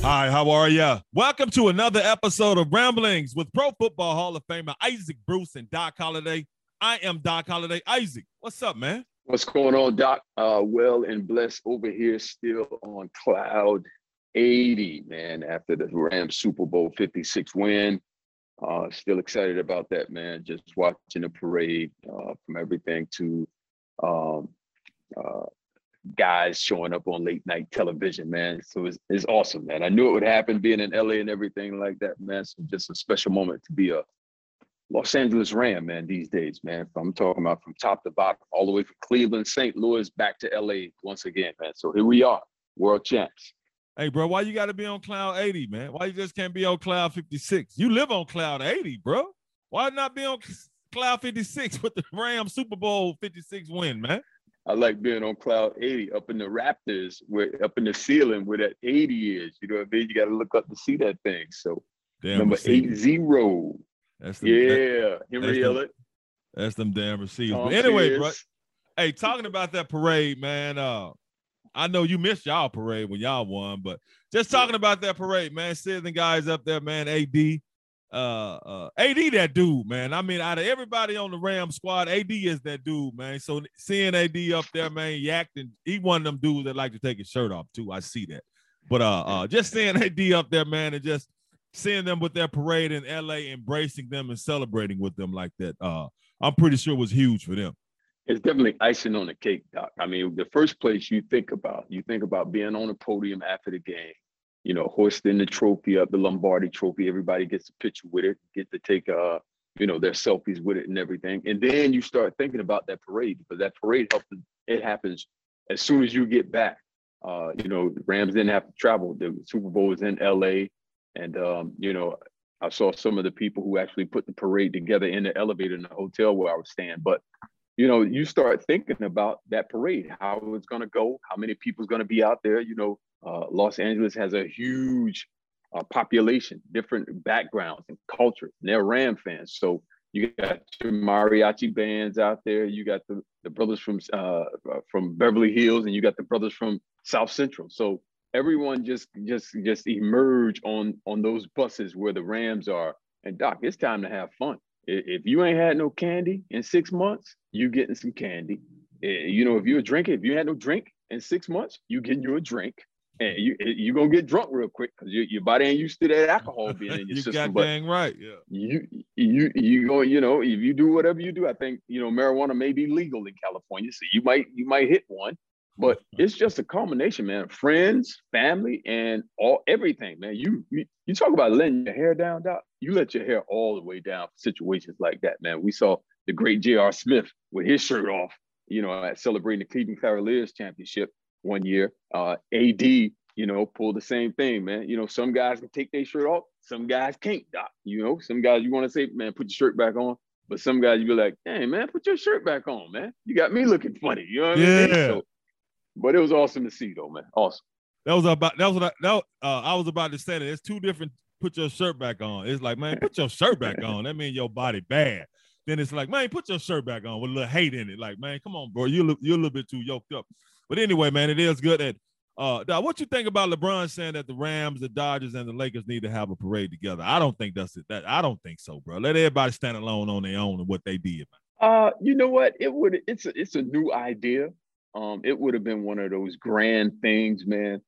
Hi, how are ya? Welcome to another episode of Ramblings with Pro Football Hall of Famer Isaac Bruce and Doc Holliday. I am Doc Holliday. Isaac, what's up, man? What's going on, Doc? Well and blessed over here, still on cloud 80, man, after the Rams Super Bowl 56 win. Still excited about that, man. Just watching the parade from everything to um, uh, guys showing up on late night television, man. So it's awesome, man. I knew it would happen being in LA and everything like that, man. So just a special moment to be a Los Angeles Ram, man, these days, man. I'm talking about from top to bottom, all the way from Cleveland, St. Louis, back to LA once again, man. So here we are, world champs. Hey, bro, why you got to be on cloud 80, man? Why you just can't be on cloud 56? You live on cloud 80, bro. Why not be on cloud 56 with the Rams Super Bowl 56 win, man? I like being on cloud 80 up in the Raptors, up in the ceiling where that 80 is. You know what I mean? You got to look up to see that thing. So damn number receivers. 80. That's them, Henry Ellett. That's them damn receivers. Tom But anyway, Pierce. bro. Hey, talking about that parade, man. I know you missed y'all parade when y'all won, but just talking about that parade, man. Seeing the guys up there, man. AD, that dude, man. I mean, out of everybody on the Ram squad, AD is that dude, man. So seeing AD up there, man, acting, he one of them dudes that like to take his shirt off too. I see that. But just seeing AD up there, man, and just seeing them with their parade in LA, embracing them and celebrating with them like that, I'm pretty sure was huge for them. It's definitely icing on the cake, Doc. I mean, the first place you think about being on the podium after the game, you know, hoisting the trophy up, the Lombardi trophy. Everybody gets a picture with it, get to take, their selfies with it and everything. And then you start thinking about that parade, because that parade happens as soon as you get back. The Rams didn't have to travel. The Super Bowl was in LA. And, I saw some of the people who actually put the parade together in the elevator in the hotel where I was staying. But you start thinking about that parade, how it's going to go, how many people's going to be out there. Los Angeles has a huge population, different backgrounds and cultures, and they're Ram fans. So you got your mariachi bands out there. You got the brothers from Beverly Hills, and you got the brothers from South Central. So everyone just emerge on those buses where the Rams are. And Doc, it's time to have fun. If you ain't had no candy in 6 months, you getting some candy. If you're a drinker, if you had no drink in 6 months, you getting you a drink. And you gonna get drunk real quick because your body ain't used to that alcohol being in your system. Got dang right, yeah. You go, if you do whatever you do, I think marijuana may be legal in California, so you might hit one. But it's just a combination, man. Friends, family, and everything, man. You talk about letting your hair down, Doc. You let your hair all the way down for situations like that, man. We saw the great J.R. Smith with his shirt off, at celebrating the Cleveland Cavaliers championship one year. AD, pulled the same thing, man. Some guys can take their shirt off, some guys can't, Doc. Some guys you want to say, man, put your shirt back on. But some guys you be like, hey, man, put your shirt back on, man. You got me looking funny. You know what I mean? So, but it was awesome to see, though, man. Awesome. I was about to say that it's two different. Put your shirt back on. It's like, man, put your shirt back on. That means your body bad. Then it's like, man, put your shirt back on with a little hate in it. Like, man, come on, bro. You're a little bit too yoked up. But anyway, man, it is good that. Doc, what you think about LeBron saying that the Rams, the Dodgers, and the Lakers need to have a parade together? I don't think that's it. I don't think so, bro. Let everybody stand alone on their own and what they did. You know what? It's a new idea. It would have been one of those grand things, man.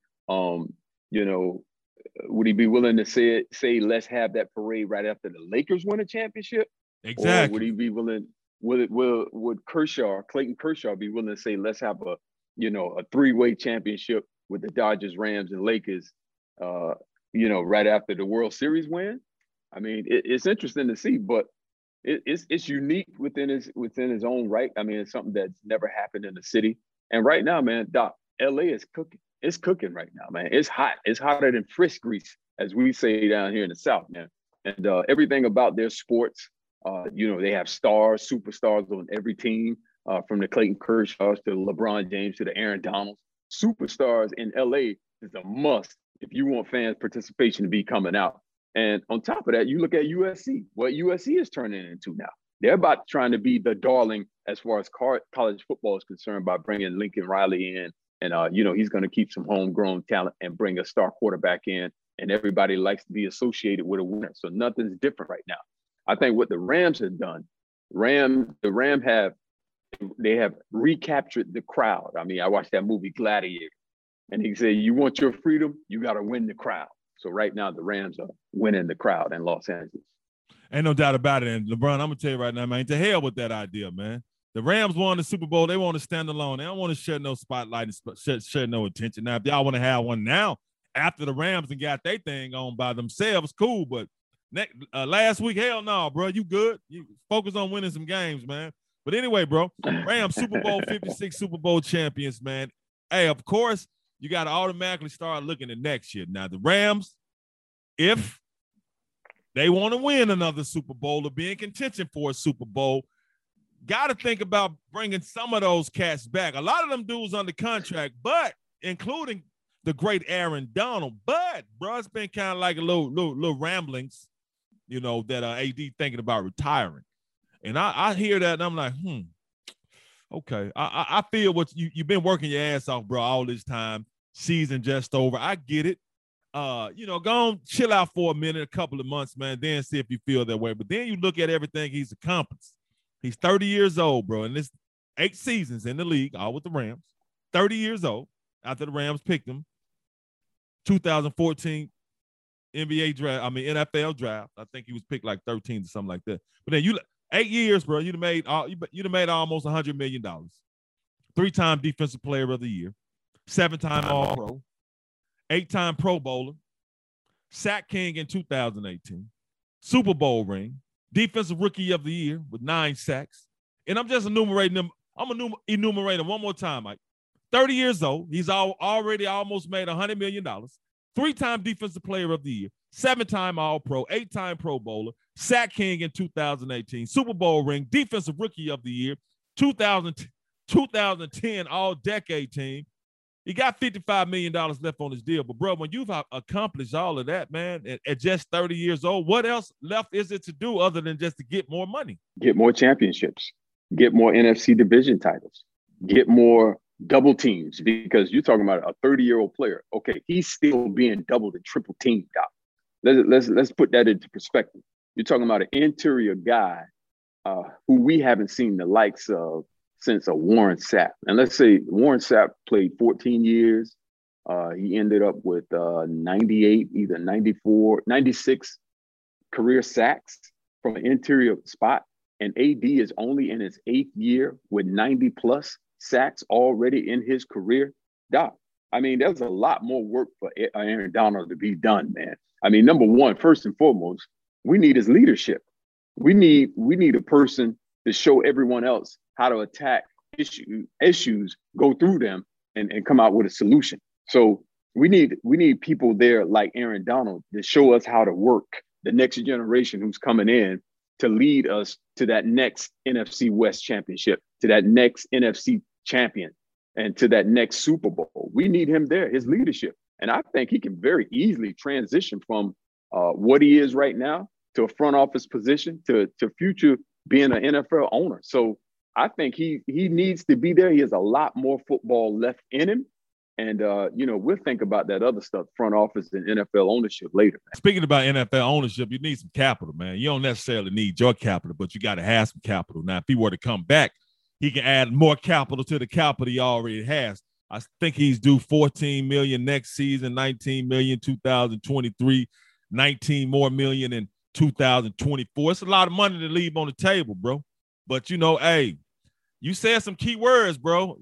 Would he be willing to say let's have that parade right after the Lakers win a championship? Exactly. Or would he be willing? Would Clayton Kershaw be willing to say let's have a three-way championship with the Dodgers, Rams, and Lakers? Right after the World Series win. I mean, it's interesting to see, but it's unique within his own right. I mean, it's something that's never happened in the city. And right now, man, Doc, LA is cooking. It's cooking right now, man. It's hot. It's hotter than frisk grease, as we say down here in the South, man. And everything about their sports, they have stars, superstars on every team, from the Clayton Kershaws to LeBron James to the Aaron Donalds. Superstars in LA is a must if you want fans' participation to be coming out. And on top of that, you look at USC, what USC is turning into now. They're about trying to be the darling as far as college football is concerned by bringing Lincoln Riley in. And, he's going to keep some homegrown talent and bring a star quarterback in and everybody likes to be associated with a winner. So nothing's different right now. I think what the Rams have done, the Rams have recaptured the crowd. I mean, I watched that movie Gladiator, and he said, "You want your freedom, you got to win the crowd." So right now, the Rams are winning the crowd in Los Angeles. Ain't no doubt about it. And LeBron, I'm gonna tell you right now, man, to hell with that idea, man. The Rams won the Super Bowl. They want to stand alone. They don't want to share no spotlight and share no attention. Now, if y'all want to have one now, after the Rams and got their thing on by themselves, cool. But last week, hell no, bro. You good? You focus on winning some games, man. But anyway, bro, Rams Super Bowl 56 Super Bowl champions, man. Hey, of course, you got to automatically start looking at next year. Now, the Rams, if they want to win another Super Bowl or be in contention for a Super Bowl, got to think about bringing some of those cats back. A lot of them dudes under contract, but including the great Aaron Donald. But, bro, it's been kind of like a little ramblings, you know, that AD thinking about retiring. And I hear that, and I'm like, okay. I feel what you've been working your ass off, bro, all this time. Season just over. I get it. You know, go on, chill out for a minute, a couple of months, man, then see if you feel that way. But then you look at everything he's accomplished. He's 30 years old, bro, and this 8 seasons in the league, all with the Rams. 30 years old after the Rams picked him. 2014 NFL draft. I think he was picked like 13th or something like that. But then 8 years, bro, you'd have made almost $100 million. 3-time Defensive Player of the Year, 7-time All-Pro, 8-time Pro Bowler, Sack King in 2018, Super Bowl ring, Defensive Rookie of the Year with 9 sacks. And I'm just enumerating them. I'm going to enumerate them one more time, Mike. 30 years old. He's already almost made $100 million. 3-time Defensive Player of the Year, 7-time All-Pro, 8-time Pro Bowler, Sack King in 2018, Super Bowl ring, Defensive Rookie of the Year, 2010 All-Decade Team. He got $55 million left on his deal. But, bro, when you've accomplished all of that, man, at just 30 years old, what else left is it to do other than just to get more money? Get more championships, get more NFC division titles, get more double teams, because you're talking about a 30-year-old player. Okay, he's still being doubled and triple teamed out. Let's put that into perspective. You're talking about an interior guy who we haven't seen the likes of since a Warren Sapp. And let's say Warren Sapp played 14 years. He ended up with 98, either 94, 96 career sacks from an interior spot. And AD is only in his 8th year with 90 plus sacks already in his career. Doc, I mean, there's a lot more work for Aaron Donald to be done, man. I mean, number one, first and foremost, we need his leadership. We need a person to show everyone else how to attack issues, go through them, and come out with a solution. So we need people there like Aaron Donald to show us how to work the next generation who's coming in to lead us to that next NFC West championship, to that next NFC champion, and to that next Super Bowl. We need him there, his leadership. And I think he can very easily transition from what he is right now to a front office position to future being an NFL owner. So I think he needs to be there. He has a lot more football left in him. And, we'll think about that other stuff, front office and NFL ownership later, man. Speaking about NFL ownership, you need some capital, man. You don't necessarily need your capital, but you got to have some capital. Now, if he were to come back, he can add more capital to the capital he already has. I think he's due $14 million next season, $19 million 2023, $19 more million in 2024. It's a lot of money to leave on the table, bro. But, hey, you said some key words, bro.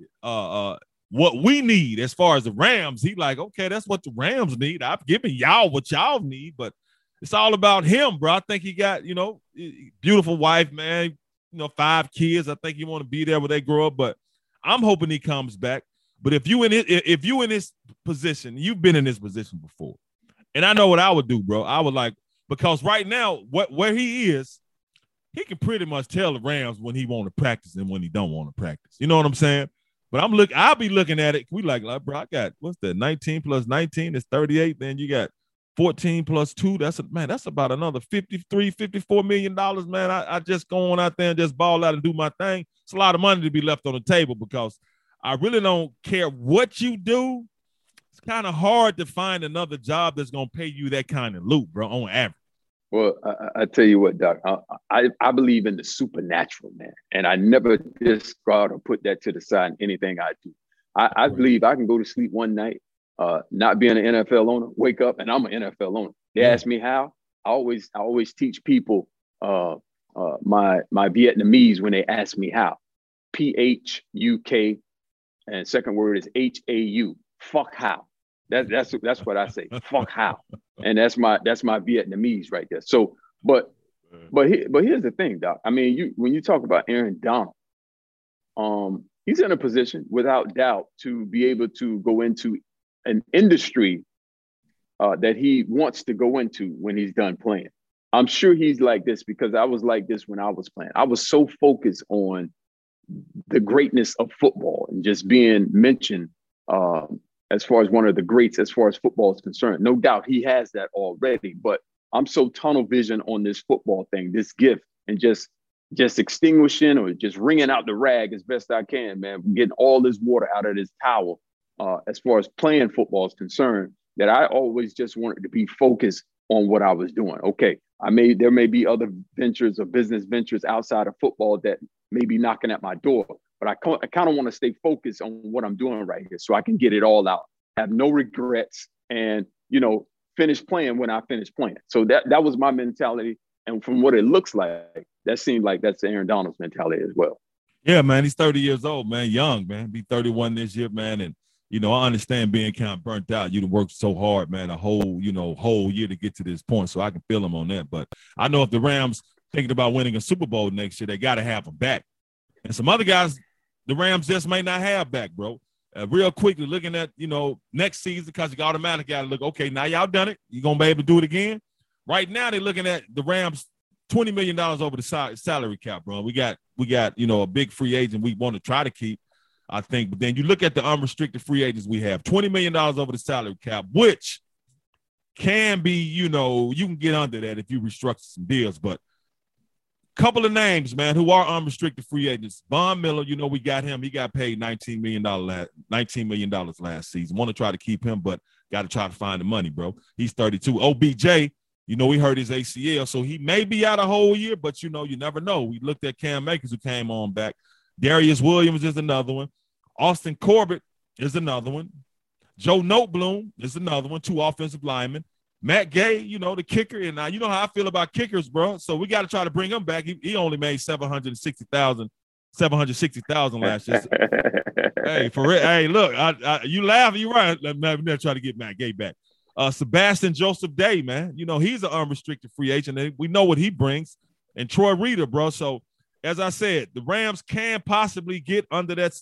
What we need as far as the Rams, he like, okay, that's what the Rams need. I've given y'all what y'all need, but it's all about him, bro. I think he got, beautiful wife, man, 5 kids. I think you want to be there when they grow up, but I'm hoping he comes back. But if you in this position, you've been in this position before, and I know what I would do, bro. I would because right now, where he is, he can pretty much tell the Rams when he want to practice and when he don't want to practice. You know what I'm saying? But I'll be looking at it. We like, bro, I got, what's that? 19 plus 19 is 38. Then you got 14 plus 2. That's about another $54 million, man. I just go on out there and just ball out and do my thing. It's a lot of money to be left on the table because I really don't care what you do. it's kind of hard to find another job that's gonna pay you that kind of loot, bro, on average. Well, I tell you what, Doc, I believe in the supernatural, man. And I never discard or put that to the side in anything I do. I believe I can go to sleep one night, not being an NFL owner, wake up and I'm an NFL owner. They ask me how. I always teach people my Vietnamese when they ask me how. PHUK, and second word is HAU. Fuck how. That's what I say. Fuck how. And that's my Vietnamese right there. So, but here's the thing, Doc. I mean, when you talk about Aaron Donald, he's in a position without doubt to be able to go into an industry that he wants to go into when he's done playing. I'm sure he's like this because I was like this when I was playing. I was so focused on the greatness of football and just being mentioned as far as one of the greats as far as football is concerned. No doubt he has that already, but I'm so tunnel vision on this football thing, this gift, and just extinguishing or just wringing out the rag as best I can, man, getting all this water out of this towel as far as playing football is concerned, that I always just wanted to be focused on what I was doing. Okay, there may be other ventures or business ventures outside of football that may be knocking at my door, but I kind of want to stay focused on what I'm doing right here so I can get it all out, have no regrets, and, finish playing when I finish playing. So that was my mentality. And from what it looks like, that seemed like that's Aaron Donald's mentality as well. Yeah, man, he's 30 years old, man, young, man. Be 31 this year, man. And, I understand being kind of burnt out. You worked so hard, man, a whole year to get to this point. So I can feel him on that. But I know if the Rams thinking about winning a Super Bowl next year, they got to have him back. And some other guys, the Rams just may not have back, bro. Real quickly, looking at, next season, because you automatically got to look, okay, now y'all done it. You going to be able to do it again? Right now, they're looking at the Rams $20 million over the salary cap, bro. We got a big free agent we want to try to keep, I think. But then you look at the unrestricted free agents we have, $20 million over the salary cap, which can be, you can get under that if you restructure some deals. But couple of names, man, who are unrestricted free agents. Von Miller, we got him. He got paid $19 million last season. Want to try to keep him, but got to try to find the money, bro. He's 32. OBJ, he hurt his ACL, so he may be out a whole year, but, you never know. We looked at Cam Akers, who came on back. Darius Williams is another one. Austin Corbett is another one. Joe Noteboom is another one, 2 offensive linemen. Matt Gay, the kicker, and you know how I feel about kickers, bro. So we got to try to bring him back. He only made $760,000 last year. Hey, for real. Hey, look, you laugh, you're right. Let me try to get Matt Gay back. Sebastian Joseph Day, man. He's an unrestricted free agent, and we know what he brings. And Troy Reader, bro. So, as I said, the Rams can possibly get under that,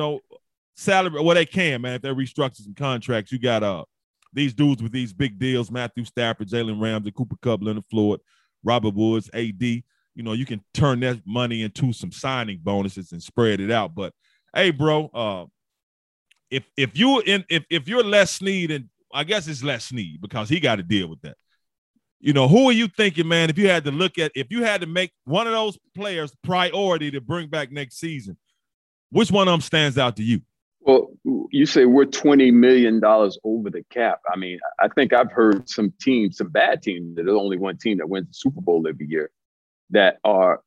salary. Well, they can, man, if they restructure some contracts. You got these dudes with these big deals, Matthew Stafford, Jalen Ramsey, Cooper Kupp, Leonard Floyd, Robert Woods, AD. You can turn that money into some signing bonuses and spread it out. But, hey, bro, if you're Les Snead, and I guess it's Les Snead because he got to deal with that. Who are you thinking, man, if you had to make one of those players priority to bring back next season, which one of them stands out to you? Well, you say we're $20 million over the cap. I mean, I think I've heard some bad teams, there's only one team that wins the Super Bowl every year that are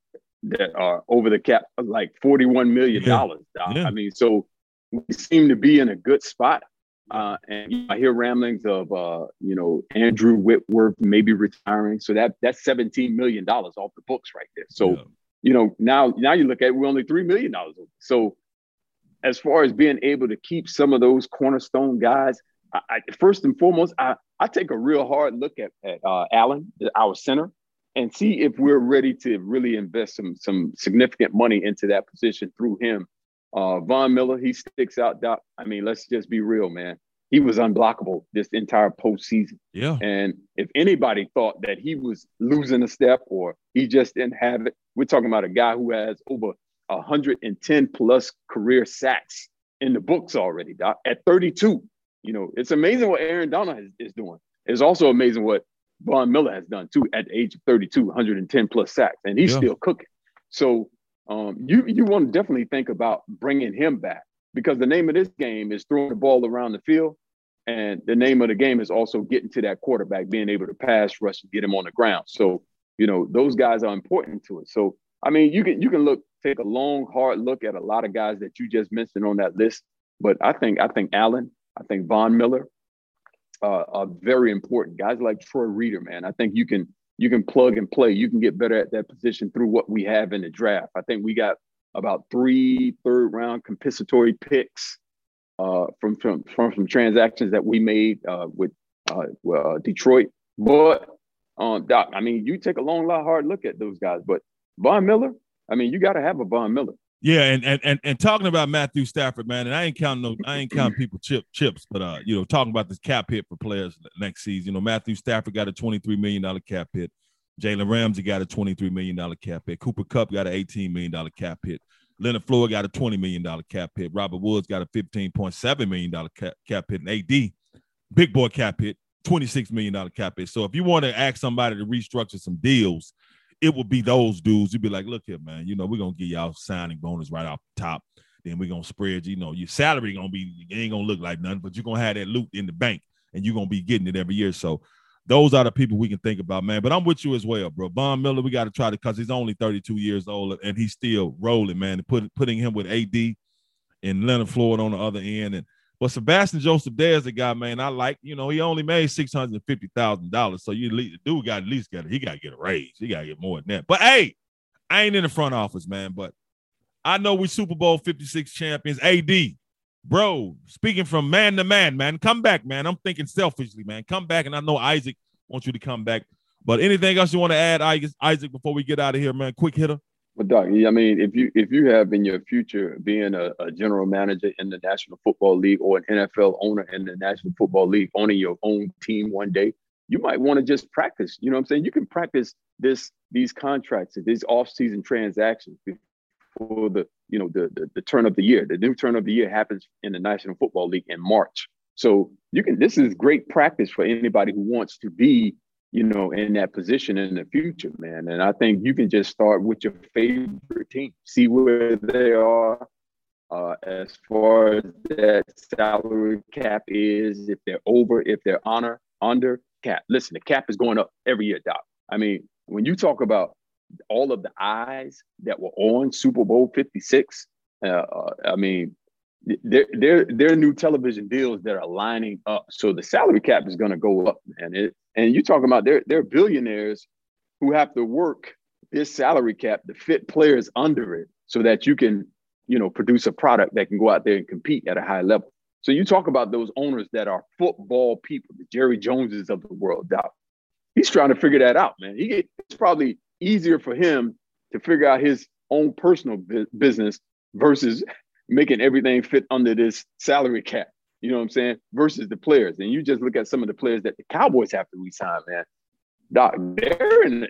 over the cap, like $41 million. Yeah. I mean, so we seem to be in a good spot. And I hear ramblings of, Andrew Whitworth maybe retiring. So that's $17 million off the books right there. So, now you look at it, we're only $3 million over. So as far as being able to keep some of those cornerstone guys, I first and foremost, I take a real hard look at Allen, our center, and see if we're ready to really invest some significant money into that position through him. Von Miller, he sticks out, Doc. I mean, let's just be real, man. He was unblockable this entire postseason. Yeah. And if anybody thought that he was losing a step or he just didn't have it, we're talking about a guy who has over 110 plus career sacks in the books already, Doc, at 32. It's amazing what Aaron Donald is doing. It's also amazing what Von Miller has done too at the age of 32, 110 plus sacks, and he's still cooking. So you want to definitely think about bringing him back because the name of this game is throwing the ball around the field. And the name of the game is also getting to that quarterback, being able to pass rush and get him on the ground. So, those guys are important to it. So, I mean, you can take a long, hard look at a lot of guys that you just mentioned on that list. But I think Allen, I think Von Miller are very important. Guys like Troy Reeder, man. I think you can plug and play. You can get better at that position through what we have in the draft. I think we got about 3 third-round compensatory picks from some transactions that we made with Detroit. But Doc, I mean, you take a long, hard look at those guys. But Von Miller, I mean, you got to have a Von Miller. Yeah, and talking about Matthew Stafford, man, and I ain't counting people chips, but talking about this cap hit for players next season. Matthew Stafford got a $23 million cap hit. Jalen Ramsey got a $23 million cap hit. Cooper Kupp got an $18 million cap hit. Leonard Floyd got a $20 million cap hit. Robert Woods got a $15.7 million cap hit. And AD, big boy cap hit, $26 million cap hit. So if you want to ask somebody to restructure some deals, it would be those dudes. You'd be like, look here, man, we're going to give y'all signing bonus right off the top. Then we're going to spread, your salary going to be, it ain't going to look like nothing, but you're going to have that loot in the bank and you're going to be getting it every year. So those are the people we can think about, man. But I'm with you as well, bro. Von Miller, we got to try to, because he's only 32 years old and he's still rolling, man. Putting him with AD and Leonard Floyd on the other end. But Sebastian Joseph there's a guy, man, I like. He only made $650,000. So dude got he got to get a raise. He got to get more than that. But, hey, I ain't in the front office, man. But I know we Super Bowl 56 champions. AD, bro, speaking from man to man, come back, man. I'm thinking selfishly, man. Come back, and I know Isaac wants you to come back. But anything else you want to add, Isaac, before we get out of here, man? Quick hitter. Well, Doc, I mean, if you have in your future being a general manager in the National Football League or an NFL owner in the National Football League, owning your own team one day, you might want to just practice. You know what I'm saying? You can practice these contracts and these off-season transactions before the turn of the year. The new turn of the year happens in the National Football League in March. So this is great practice for anybody who wants to be in that position in the future, man. And I think you can just start with your favorite team, see where they are as far as that salary cap is, if they're over, if they're under cap. Listen, the cap is going up every year, Doc. I mean, when you talk about all of the eyes that were on Super Bowl 56, I mean, they're new television deals that are lining up. So the salary cap is going to go up, man. And you're talking about they're billionaires who have to work this salary cap to fit players under it so that you can, produce a product that can go out there and compete at a high level. So you talk about those owners that are football people, the Jerry Joneses of the world, Doc. He's trying to figure that out, man. It's probably easier for him to figure out his own personal business versus making everything fit under this salary cap. You know what I'm saying? Versus the players. And you just look at some of the players that the Cowboys have to re-sign, man. Doc, they're in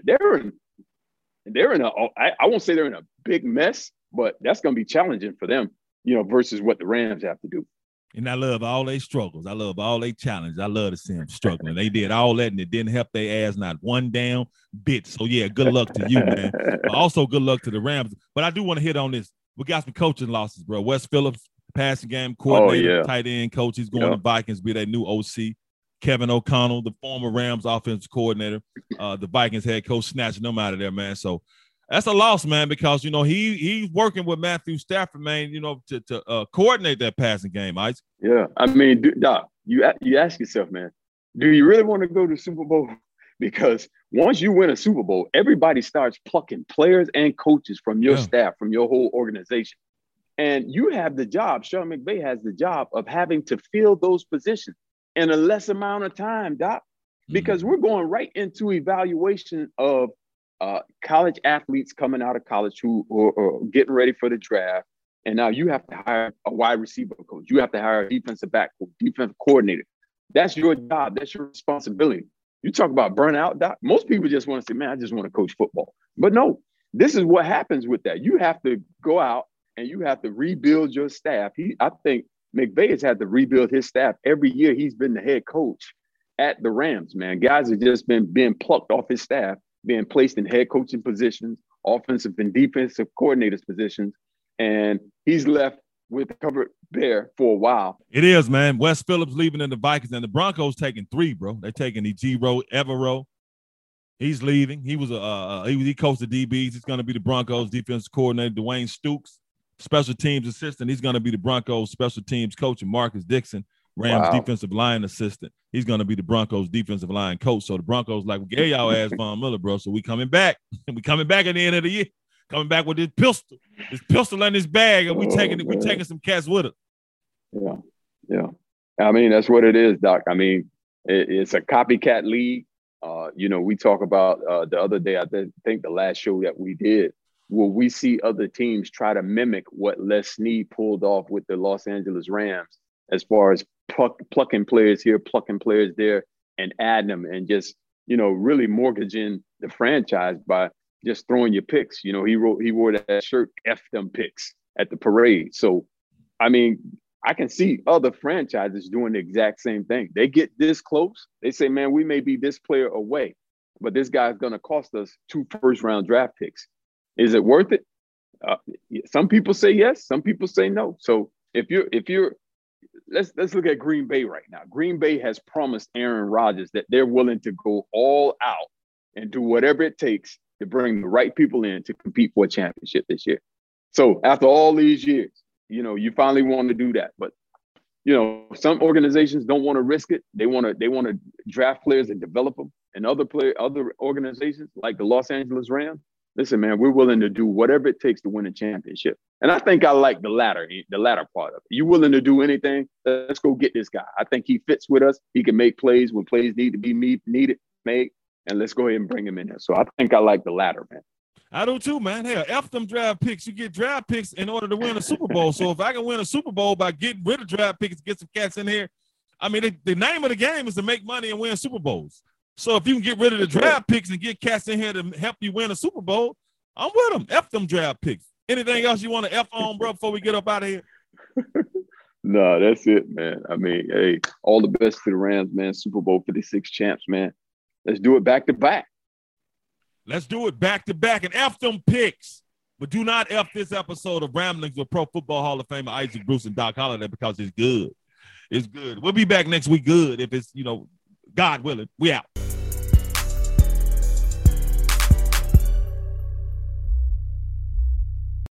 I won't say they're in a big mess, but that's going to be challenging for them, versus what the Rams have to do. And I love all their struggles. I love all their challenges. I love to see them struggling. They did all that, and it didn't help their ass not one damn bit. So, yeah, good luck to you, man. But also good luck to the Rams. But I do want to hit on this. We got some coaching losses, bro. Wes Phillips, passing game coordinator, tight end coach. He's going to Vikings, be their new OC. Kevin O'Connell, the former Rams offensive coordinator, the Vikings head coach, snatching them out of there, man. So that's a loss, man, because, he's working with Matthew Stafford, man, to coordinate that passing game, Isaac. Yeah. I mean, Doc, you ask yourself, man, do you really want to go to the Super Bowl? Because once you win a Super Bowl, everybody starts plucking players and coaches from your staff, from your whole organization. And you have the job, Sean McVay has the job of having to fill those positions in a less amount of time, Doc, because we're going right into evaluation of college athletes coming out of college who are getting ready for the draft. And now you have to hire a wide receiver coach. You have to hire a defensive back coach, defensive coordinator. That's your job. That's your responsibility. You talk about burnout, Doc. Most people just want to say, man, I just want to coach football. But no, this is what happens with that. You have to go out and you have to rebuild your staff. I think McVay has had to rebuild his staff every year he's been the head coach at the Rams, man. Guys have just been being plucked off his staff, being placed in head coaching positions, offensive and defensive coordinators positions. And he's left with covered bear for a while. It is, man. Wes Phillips leaving in the Vikings, and the Broncos taking 3, bro. They're taking Ejiro Evero. He's leaving. He was he coached the DBs. He's going to be the Broncos defensive coordinator. Dwayne Stooks, special teams assistant. He's going to be the Broncos special teams coach. And Marcus Dixon, Rams defensive line assistant. He's going to be the Broncos defensive line coach. So the Broncos like, we gave y'all ass Von Miller, bro. So we coming back. We coming back at the end of the year. Coming back with this pistol in his bag, and we taking some cats with us. Yeah. I mean, that's what it is, Doc. I mean, it's a copycat league. We talk about the other day, I think the last show that we did, will we see other teams try to mimic what Les Snead pulled off with the Los Angeles Rams as far as plucking players here, plucking players there, and adding them and just, really mortgaging the franchise by just throwing your picks. He wore that shirt, F them picks, at the parade. So, I mean, I can see other franchises doing the exact same thing. They get this close. They say, man, we may be this player away, but this guy's going to cost us 2 first-round draft picks. Is it worth it? Some people say yes. Some people say no. So if you're, let's look at Green Bay right now. Green Bay has promised Aaron Rodgers that they're willing to go all out and do whatever it takes to bring the right people in to compete for a championship this year. So after all these years, you finally want to do that. But, some organizations don't want to risk it. They want to draft players and develop them. And other organizations like the Los Angeles Rams, listen, man, we're willing to do whatever it takes to win a championship. And I think I like the latter part of it. You willing to do anything? Let's go get this guy. I think he fits with us. He can make plays when plays need to be made. And let's go ahead and bring him in there. So I think I like the latter, man. I do too, man. Hell, F them draft picks. You get draft picks in order to win a Super Bowl. So if I can win a Super Bowl by getting rid of draft picks, get some cats in here, I mean, the name of the game is to make money and win Super Bowls. So if you can get rid of the draft picks and get cats in here to help you win a Super Bowl, I'm with them. F them draft picks. Anything else you want to F on, bro, before we get up out of here? No, that's it, man. I mean, hey, all the best to the Rams, man. Super Bowl 56 champs, man. Let's do it back to back. Let's do it back to back and F them picks. But do not F this episode of Ramblings with Pro Football Hall of Famer Isaac Bruce and Doc Holliday because it's good. It's good. We'll be back next week good if it's, God willing. We out.